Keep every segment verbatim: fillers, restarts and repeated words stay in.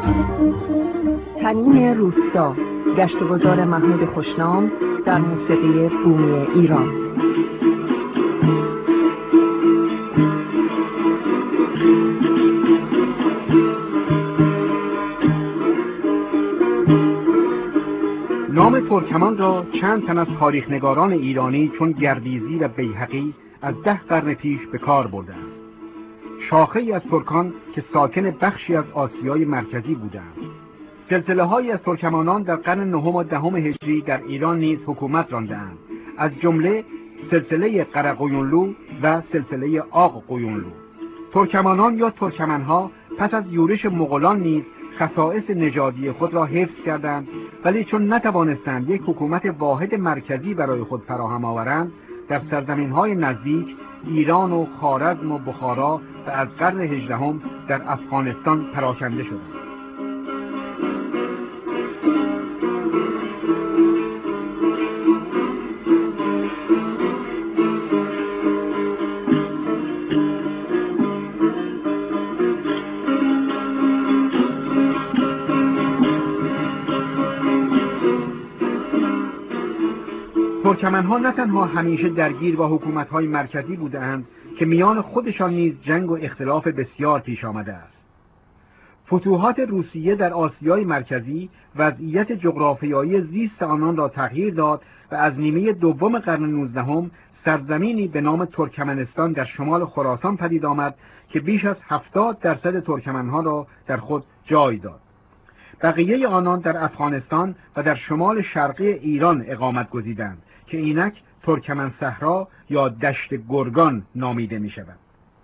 تنین روستا، گشت و گذار محمود خوشنام در موسیقی بومی ایران. نام ترکمان را چند تن از تاریخنگاران ایرانی چون گردیزی و بیهقی از ده قرن پیش به کار بردند. شاخه‌ای از ترکان که ساکن بخشی از آسیای مرکزی بودند. سلسله‌هایی از ترکمانان در قرن نهم و دهم هجری در ایران نیز حکومت راندند، از جمله سلسله قرقویونلو و سلسله آق قویونلو. ترکمانان یا ترکمنها پس از یورش مغولان نیز خصائص نژادی خود را حفظ کردند، ولی چون نتوانستند یک حکومت واحد مرکزی برای خود فراهم آورند، در سرزمین‌های نزدیک ایران و خوارزم و بخارا و از قرن هجدهم در افغانستان پراکنده شدند. ترکمنها نه تنها همیشه درگیر با حکومت‌های مرکزی بودند که میان خودشان نیز جنگ و اختلاف بسیار پیش آمده است. فتوحات روسیه در آسیای مرکزی وضعیت جغرافیایی زیست آنان را تغییر داد و از نیمه دوم قرن نوزدهم سرزمینی به نام ترکمنستان در شمال خراسان پدید آمد که بیش از هفتاد درصد ترکمنها را در خود جای داد. بقیه آنان در افغانستان و در شمال شرقی ایران اقامت گزیدند که اینک ترکمن صحرا یا دشت گرگان نامیده می شود.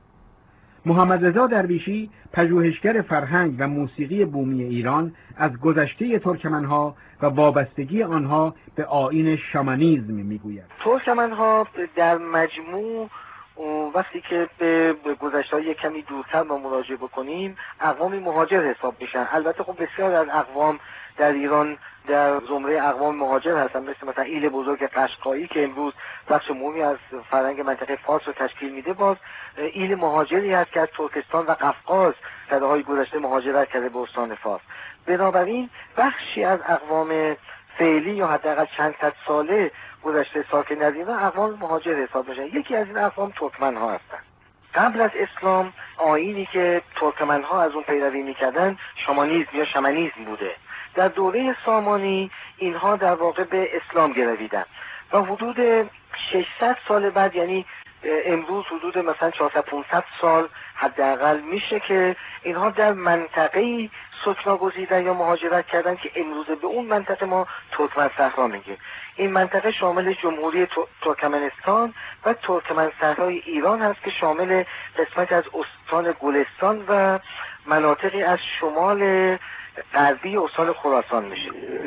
محمد رضا درویشی، پژوهشگر فرهنگ و موسیقی بومی ایران، از گذشته ترکمنها و وابستگی آنها به آیین شامانیسم می گوید. ترکمنها در مجموع وقتی که به گذشته‌های کمی دورتر ما مراجعه بکنیم اقوامی مهاجر حساب میشن. البته خب بسیار از اقوام در ایران در زمره اقوام مهاجر هستن، مثل مثلا ایل بزرگ قشقایی که امروز بخش مهمی از فرهنگ منطقه فارس رو تشکیل میده. باز ایل مهاجری هست که از ترکستان و قفقاز سالهای گذشته مهاجرت کرده به استان فارس. بنابراین بخشی از اقوام فعلی یا حداقل چند صد ساله گذشته ساکن در ایران اقوام مهاجر حساب میشن. یکی از این اقوام ترکمن ها هستند. قبل از اسلام آیینی که ترکمن ها از اون پیروی میکردن شامانیسم یا شمنیسم بوده. در دوره سامانی اینها در واقع به اسلام گرویدن و حدود ششصد سال بعد، یعنی امروز حدود مثلا چهارصد پانصد سال حداقل میشه که اینها در منطقه‌ای سکنا گزیدن یا مهاجرت کردن که امروز به اون منطقه ما ترکمن صحرا میگیم. این منطقه شامل جمهوری ترکمنستان و ترکمن صحرای ایران هست که شامل قسمت از استان گلستان و مناطقی از شمال غربی استان خراسان میشه.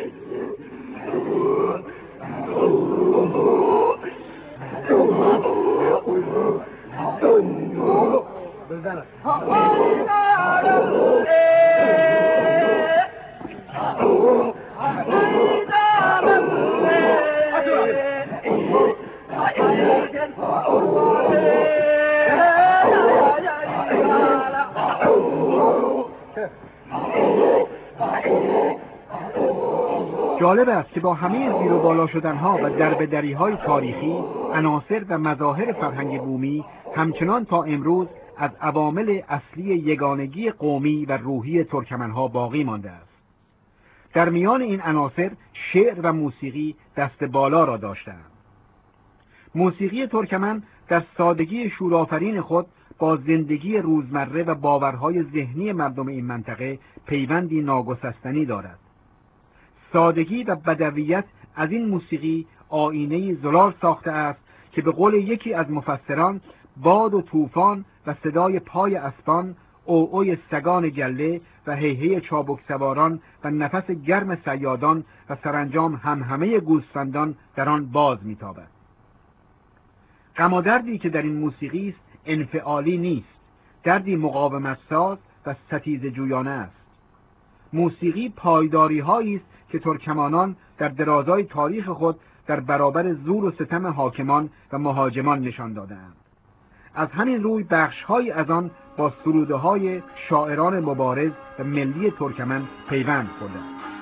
جالب است که با همه زیر و بالا شدنها و دربدریهای تاریخی، عناصر و مظاهر فرهنگ بومی همچنان تا امروز از عوامل اصلی یگانگی قومی و روحی ترکمنها باقی مانده است. در میان این عناصر شعر و موسیقی دست بالا را داشتند. موسیقی ترکمن در سادگی شورآفرین خود با زندگی روزمره و باورهای ذهنی مردم این منطقه پیوندی ناگسستنی دارد. سادگی و بدویت از این موسیقی آینه زلال ساخته است که به قول یکی از مفسران باد و طوفان و صدای پای اسبان، اوعوی سگان گله و هیهی چابک سواران و نفس گرم صیادان و سرانجام همهمه گوسفندان در آن باز میتابد. غم و دردی که در این موسیقی است انفعالی نیست، دردی مقاومت ساز و ستیزه جویانه است. موسیقی پایداری هایی است که ترکمانان در درازای تاریخ خود در برابر زور و ستم حاکمان و مهاجمان نشان دادند. از همین روی بخش‌هایی از آن با سروده های شاعران مبارز و ملی ترکمن پیوند خورده.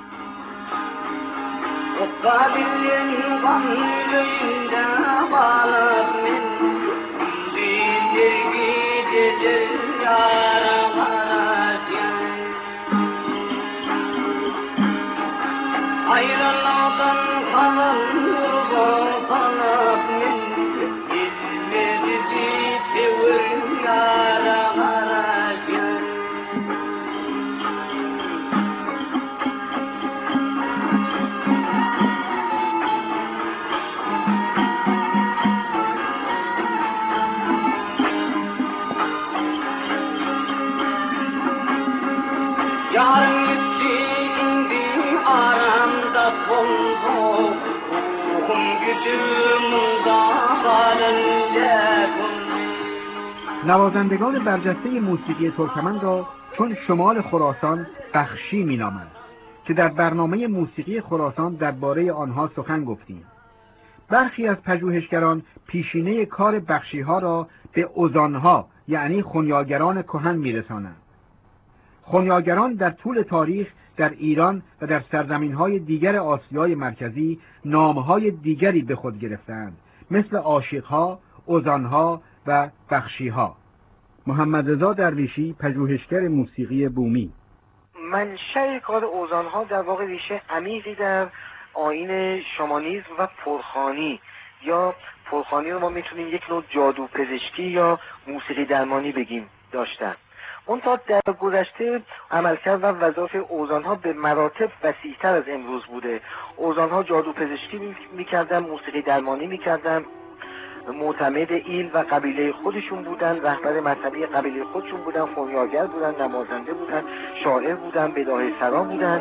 نوازندگان برجسته موسیقی ترکمن را چون شمال خراسان بخشی می‌نامند که در برنامه موسیقی خراسان درباره آنها سخن گفتیم. برخی از پژوهشگران پیشینه کار بخشی‌ها را به اوزانها یعنی خنیاگران کهن می‌رسانند. خنیاگران در طول تاریخ در ایران و در سرزمین‌های دیگر آسیای مرکزی نام‌های دیگری به خود گرفتند، مثل عاشق‌ها، اوزانها و بخشی‌ها. محمد رضا درویشی، پژوهشگر موسیقی بومی: منشأ کار اوزانها در واقع ریشه عمیقی در آیین شامانیسم و پرخوانی یا پرخوانی رو ما میتونیم یک نوع جادو پزشکی یا موسیقی درمانی بگیم داشتن. منتها در گذشته عملکرد و وظایف اوزانها به مراتب وسیع‌تر از امروز بوده. اوزانها جادو پزشکی میکردن، موسیقی درمانی میکردن، معتمد ایل و قبیله خودشون بودن، رهبر مذهبی قبیله خودشون بودن، خنیاگر بودن، نمازنده بودن، شاعر بودن، بداهه سرا بودن.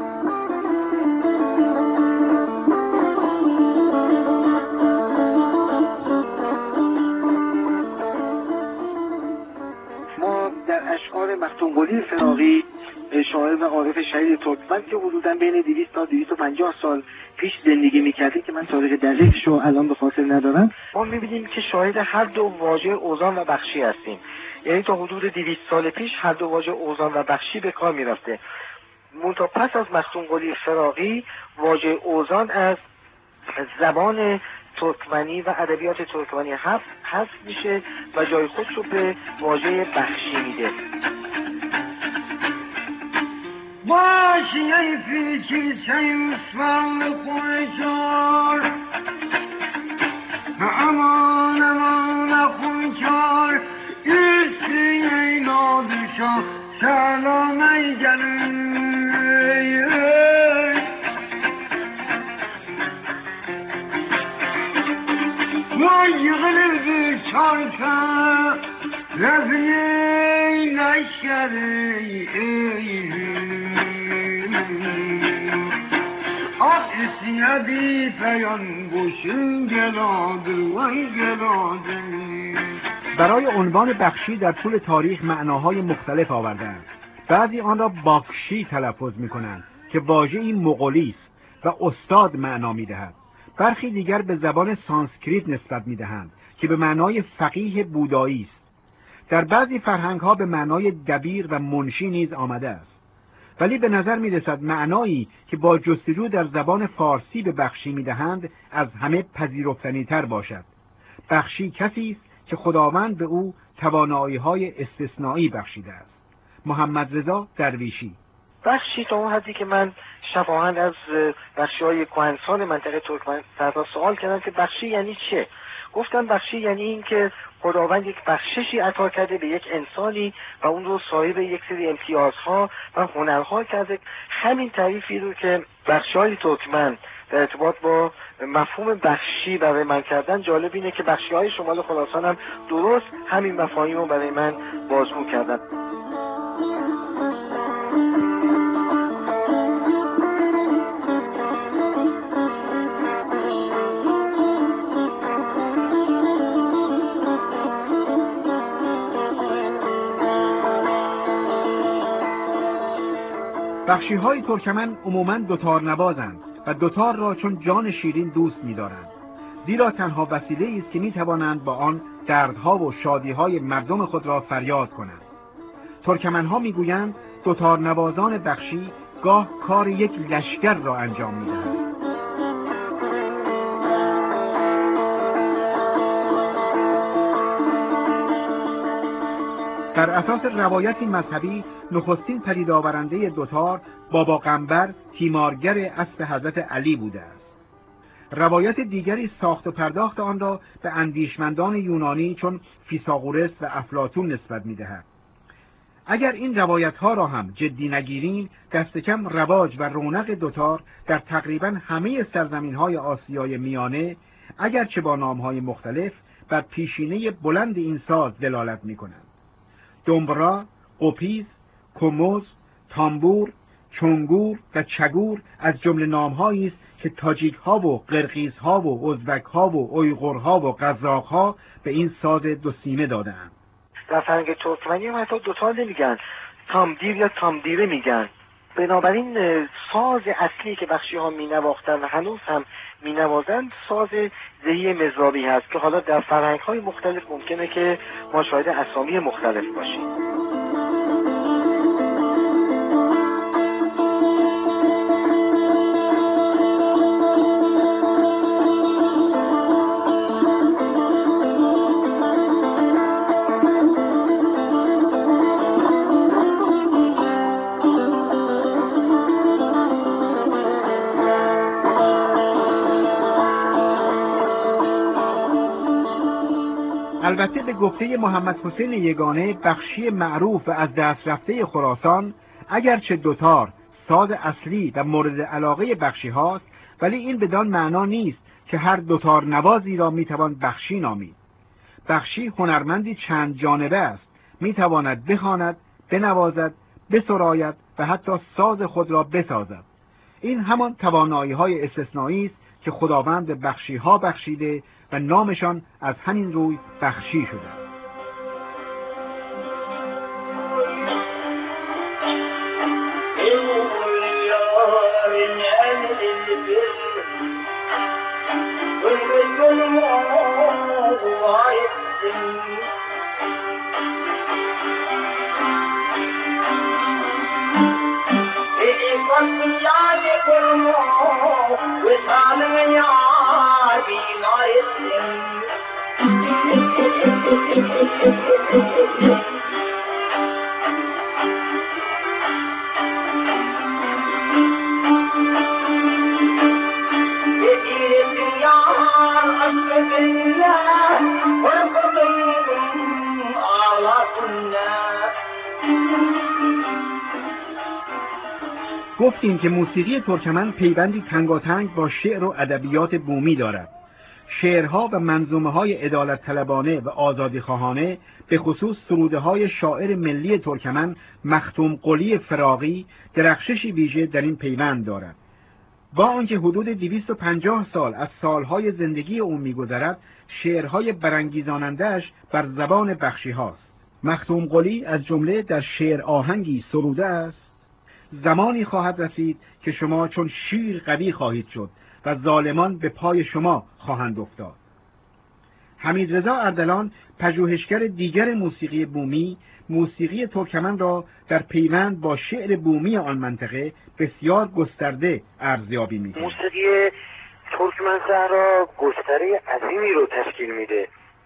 ما در اشعار مختومقلی فراغی، شاعر و عارف شهید ترکمن که حدوداً بین دویست تا دویست و پنجاه سال پیش زندگی میکرده که من تاریخ دقیقش رو الان به خاطر ندارم، ما میبینیم که شاهد هر دو واژه اوزان و بخشی هستیم. یعنی تا حدود دویست سال پیش هر دو واژه اوزان و بخشی به کار میرفته. منتها پس از مختومقلی فراغی واژه اوزان از زبان ترکمنی و ادبیات ترکمنی حذف حذف میشه و جای خودش رو به واژه بخشی میده. Başıya fikir çayıslarlı koycar Aman aman akunçar Üstüne ina düşan Selam ey gelin Vay yığılır bir çarka Rezmi neşkeri Ak isiyadi peyan boşun geladır vay geladır. برای عنوان بخشی در طول تاریخ معناهای مختلف آوردند. بعضی آن را باکشی تلفظ می‌کنند که واژه‌ای مغولی است و استاد معنا می‌دهد. برخی دیگر به زبان سانسکریت نسبت می‌دهند که به معنای فقیه بودایی است. در بعضی فرهنگ‌ها به معنای دبیر و منشی نیز آمده است. ولی به نظر می‌رسد معنایی که با جستجو در زبان فارسی به بخشی می‌دهند از همه پذیرفتنی‌تر باشد. بخشی کسی است که خداوند به او توانایی‌های استثنایی بخشیده است. محمد رضا درویشی: بخشی تا اون حدی که من شفاهن از بخشی‌های کهنسال منطقه ترکمن سرتا سوال کردم که بخشی یعنی چه؟ گفتم بخشی یعنی این که خداوند یک بخششی عطا کرده به یک انسانی و اون رو صاحب یک سری امتیازها و هنرها کرده. همین تعریفی رو که بخشی‌های ترکمن در ارتباط با مفهوم بخشی برای من کردن، جالب اینه که بخشی‌های شمال خراسان هم درست همین مفاهیم رو برای من بازگو کردن. بخشی‌های ترکمن عموماً دوتار نوازند و دوتار را چون جان شیرین دوست می‌دارند، زیرا تنها وسیله‌ای است که می‌توانند با آن دردها و شادیهای مردم خود را فریاد کنند. ترکمنها میگویند دوتار نوازان بخشی گاه کار یک لشکر را انجام میدهند. بر اساس روایتی مذهبی نخستین پدید آورنده دوتار بابا قنبر تیمارگر اسب حضرت علی بوده است. روایت دیگری ساخت و پرداخت آن را به اندیشمندان یونانی چون فیثاغورس و افلاطون نسبت می‌دهد. اگر این روایت‌ها را هم جدی نگیریم، دست کم رواج و رونق دوتار در تقریباً همه سرزمین‌های آسیای میانه اگرچه با نام‌های مختلف بر پیشینه بلند این ساز دلالت می‌کنند. دنبرا، قپیز، کموز، تامبور، چنگور و چگور از جمله نام‌هایی است که تاجیک‌ها و قرقیزها و ازبک‌ها و اویغورها و قزاق‌ها به این ساز دو سیمه داده‌اند. در فرهنگ ترکمنی هم حتی دوتار نمیگن، تامدیر یا تامدیره میگن. بنابراین ساز اصلی که بخشی ها می نواختن و هنوز هم می نوازند ساز زهی مزرابی هست که حالا در فرهنگ های مختلف ممکنه که ما شاهد اسامی مختلف باشیم. البته به گفته محمد حسین یگانه بخشی معروف و از دست رفته خراسان، اگرچه دوتار ساز اصلی و مورد علاقه بخشی هاست، ولی این بدان معنا نیست که هر دوتار نوازی را میتوان بخشی نامید. بخشی هنرمندی چند جانبه است، میتواند بخواند، بنوازد، بسراید و حتی ساز خود را بسازد. این همان توانایی های استثنایی است که خداوند به بخشی ها بخشیده و نامشان از همین روی بخشی شده. گفتیم که موسیقی ترکمن پیوندی تنگاتنگ با شعر و ادبیات بومی دارد. شعرها و منظومه های عدالت طلبانه و آزادی خواهانه، به خصوص سروده های شاعر ملی ترکمن مختوم قلی فراغی، درخششی ویژه در این پیوند دارد. با آنکه حدود دویست و پنجاه سال از سالهای زندگی او می‌گذرد، شعرهای برانگیزاننده‌اش بر زبان بخشی هاست. مختوم قلی از جمله در شعر آهنگی سروده است: زمانی خواهد رسید که شما چون شیر قوی خواهید شد و ظالمان به پای شما خواهند افتاد. حمیدرضا اردلان، پژوهشگر دیگر موسیقی بومی، موسیقی ترکمن را در پیوند با شعر بومی آن منطقه بسیار گسترده ارزیابی می‌کند. موسیقی ترکمن صحرا گستره عظیمی رو تشکیل میده.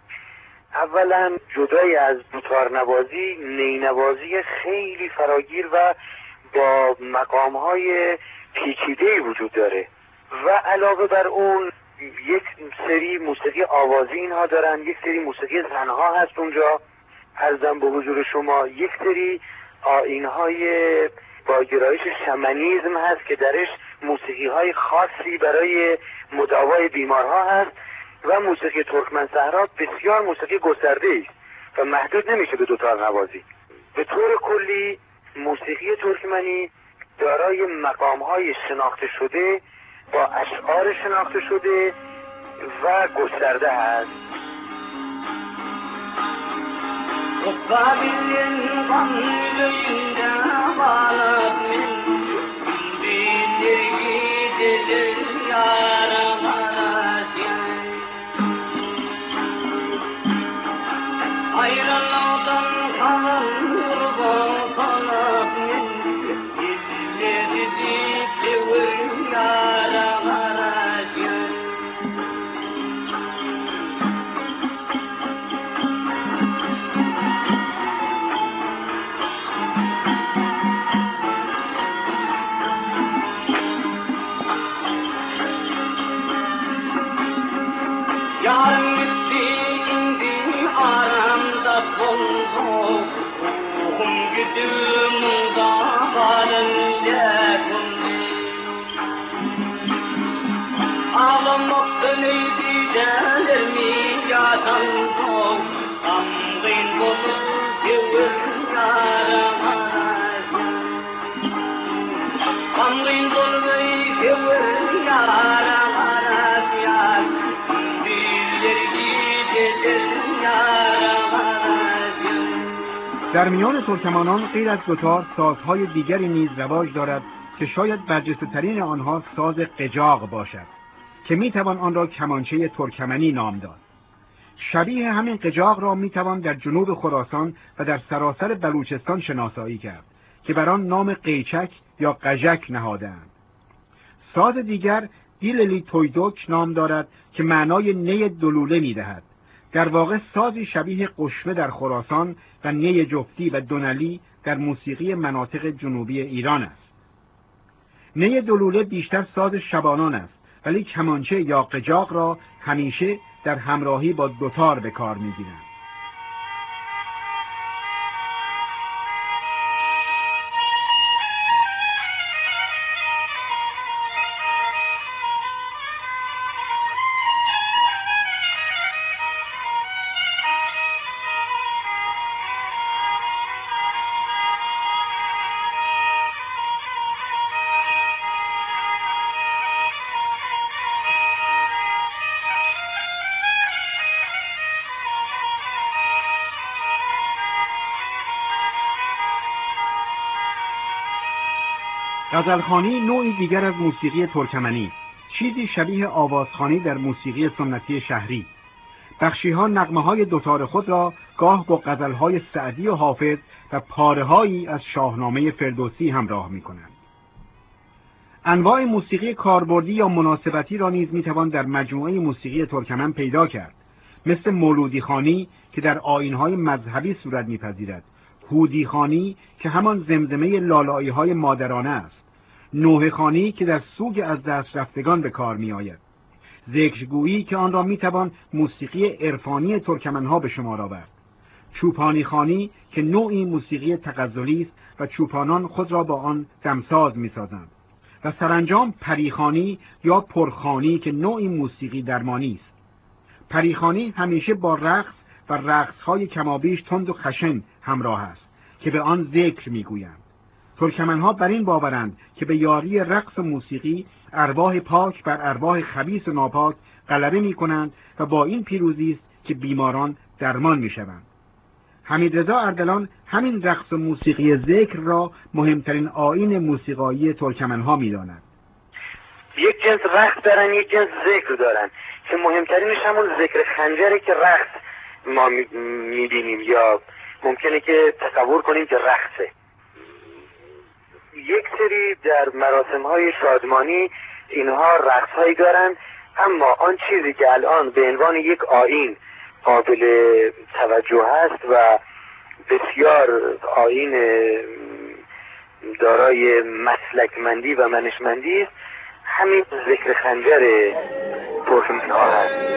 اولا جدای از دوتار نوازی، نی نوازی خیلی فراگیر و با مقام‌های پیچیده‌ای وجود داره و علاوه بر اون یک سری موسیقی آوازی اینها دارن، یک سری موسیقی زنها هست اونجا. عرضم به حضور شما یک سری آیین‌های با گرایش شمنیزم هست که درش موسیقی‌های خاصی برای مداوای بیمارها هست و موسیقی ترکمن صحرا بسیار موسیقی گسترده‌ای است و محدود نمیشه به دوتار نوازی. به طور کلی موسیقی ترکمنی دارای مقام‌های شناخته شده با اشعار شناخته شده و گسترده است. در میان ترکمانان غیر از دوتار سازهای دیگری نیز رواج دارد که شاید برجسته‌ترین آنها ساز قجاق باشد که میتوان آن را کمانچه ترکمنی نام داد. شبیه همین قجاق را میتوان در جنوب خراسان و در سراسر بلوچستان شناسایی کرد که بر آن نام قیچک یا قژک نهاده‌اند. ساز دیگر دیللی تویدوک نام دارد که معنای نی دلوله میدهد. در واقع سازی شبیه قشمه در خراسان و نی جفتی و دونلی در موسیقی مناطق جنوبی ایران است. نی دلوله بیشتر ساز شبانان است، ولی کمانچه یا قجاق را همیشه در همراهی با دوتار به کار می‌گیرند. غزلخوانی نوعی دیگر از موسیقی ترکمنی، چیزی شبیه آوازخوانی در موسیقی سنتی شهری. بخشی‌ها نغمه‌های دوتار خود را گاه با غزل‌های سعدی و حافظ و پاره‌هایی از شاهنامه فردوسی همراه می‌کنند. انواع موسیقی کاربردی یا مناسبتی را نیز می‌توان در مجموعه موسیقی ترکمن پیدا کرد، مثل مولودی خوانی که در آیین‌های مذهبی صورت می‌پذیرد، هودی خوانی که همان زمزمه لالایی‌های مادرانه است، نوحه خوانی که در سوگ از دست رفتگان به کار می آید، ذکرگویی که آن را می توان موسیقی عرفانی ترکمنها به شمار آورد، چوپانی خوانی که نوعی موسیقی تغزلی است و چوپانان خود را با آن دمساز می سازند، و سرانجام پریخوانی یا پرخوانی که نوعی موسیقی درمانی است. پریخوانی همیشه با رقص و رقص‌های کمابیش تند و خشن همراه است که به آن ذکر می گویند. ترکمنها بر این باورند که به یاری رقص و موسیقی ارواح پاک بر ارواح خبیث و ناپاک غلبه می کنند و با این پیروزی است که بیماران درمان می شوند. حمیدرضا اردلان همین رقص و موسیقی ذکر را مهمترین آیین موسیقایی ترکمنها می داند. یک جنس رقص دارن، یک جنس ذکر دارن که مهمترینش همون ذکر خنجره که رقص ما می بینیم یا ممکنه که تصور کنیم که رقصه. یک سری در مراسم‌های شادمانی اینها رقص‌هایی دارن، اما آن چیزی که الان به عنوان یک آیین قابل توجه هست و بسیار آیین دارای مسلکمندی و منشمندی است، همین ذکر خنجر ترکمن‌ها هست.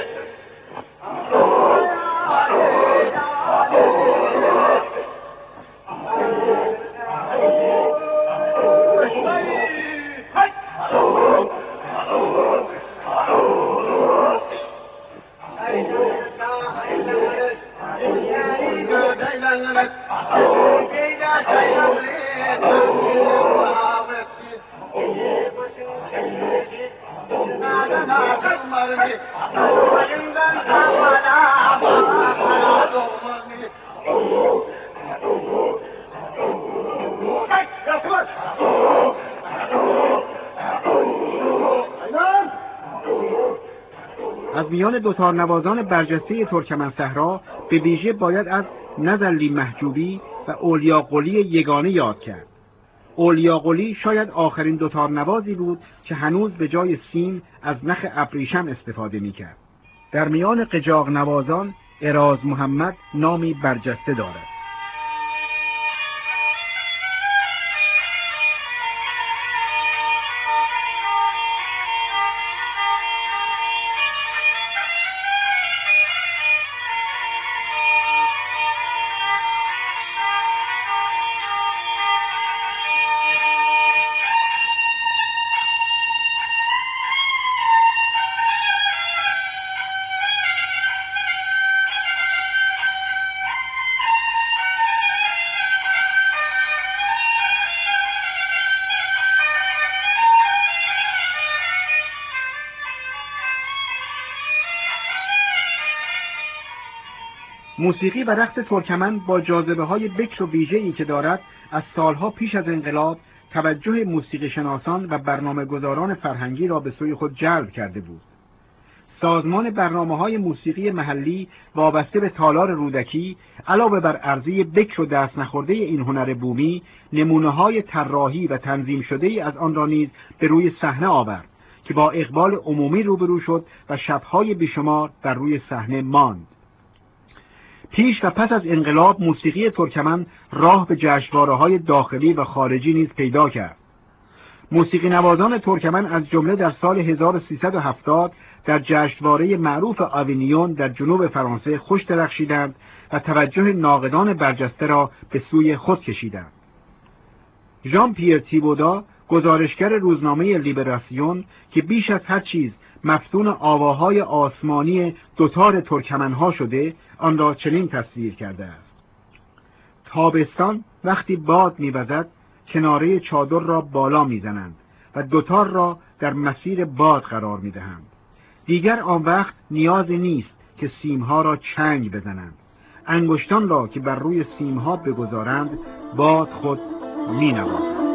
از میان دوتار نوازان برجسته ترکمن صحرا به ویژه باید از نزلی محجوبی و اولیا قلی یگانه یاد کرد. اولیا قلی شاید آخرین دوتار نوازی بود که هنوز به جای سیم از نخ ابریشم استفاده می‌کرد. در میان قجاق نوازان اراز محمد نامی برجسته دارد. موسیقی و رقص ترکمن با جاذبه‌های بکر و ویژه‌ای که دارد از سالها پیش از انقلاب توجه موسیقی شناسان و برنامه‌گذاران فرهنگی را به سوی خود جلب کرده بود. سازمان برنامه‌های موسیقی محلی وابسته به تالار رودکی علاوه بر عرضه بکر و دست نخورده این هنر بومی، نمونه‌های طراحی و تنظیم شده‌ای از آن را نیز به روی صحنه آورد که با اقبال عمومی روبرو شد و شب‌های بیشمار در روی صحنه ماند. پیش و پس از انقلاب موسیقی ترکمن راه به جشنواره‌های داخلی و خارجی نیز پیدا کرد. موسیقی نوازان ترکمن از جمله در سال هزار و سیصد و هفتاد در جشنواره معروف آوینیون در جنوب فرانسه خوش درخشیدند و توجه ناقدان برجسته را به سوی خود کشیدند. ژان پیر تیبودا، گزارشگر روزنامه لیبراسیون که بیش از هر چیز مفتون آواهای آسمانی دوتار ترکمنها شده، آن را چنین تصویر کرده است: تابستان وقتی باد می‌وزد کناره چادر را بالا می‌زنند و دوتار را در مسیر باد قرار می‌دهند. دیگر آن وقت نیازی نیست که سیمها را چنگ بزنند. انگشتان را که بر روی سیمها بگذارند باد خود می‌نوازد.